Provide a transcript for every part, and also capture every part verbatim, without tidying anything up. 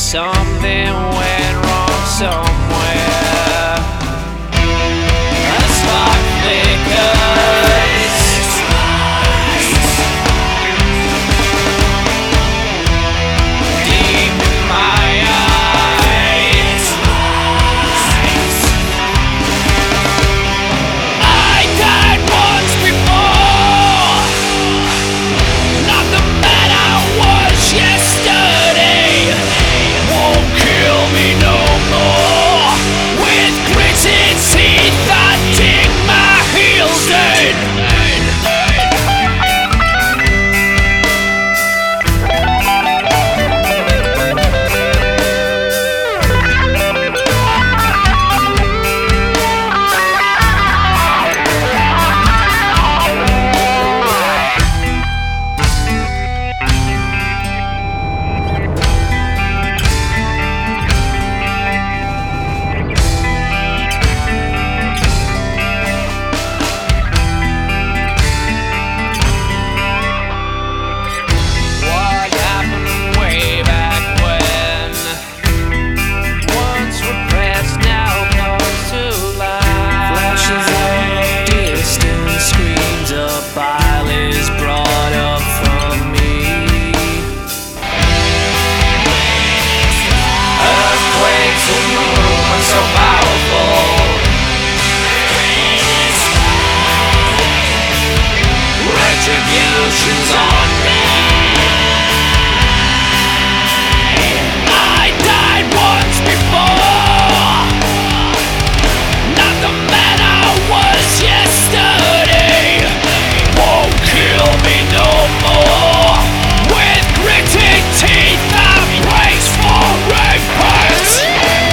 something went wrong somewhere. A spark flickers. Deep in my eyes. I died once before. Not the man I was yesterday. Won't kill me no more. With gritted teeth I dig my heels in. What happened way back when? Once repressed, now comes to life. Flashes of distant screams, a bile is brought up from me. Earthquakes and movements so powerful. Retribution's on me. I died once before. Not the man I was yesterday. Won't kill me no more. With gritted teeth I brace for impact.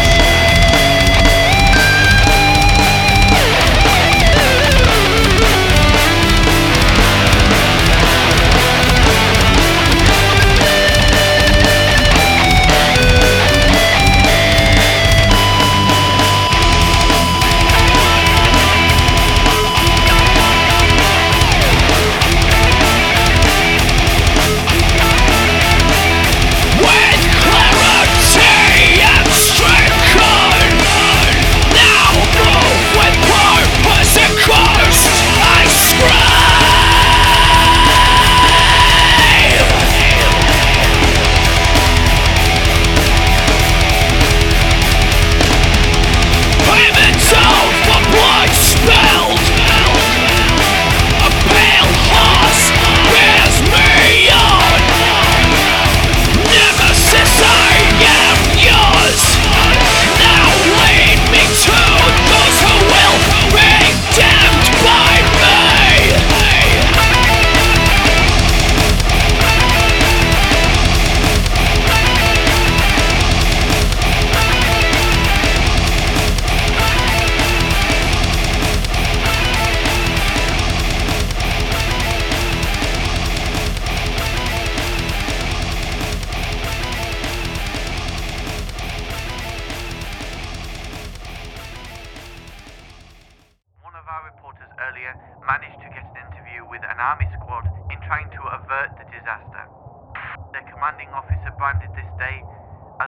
With clarity and stricken, now move with purpose and course. I scream. Payments out for blood spilled. A pale horse bears me on. Nemesis, I am yours. Now lead me to those who will be damned by me. One of our reporters earlier managed to get an interview with an army squad in trying to avert the disaster. Their commanding officer branded this day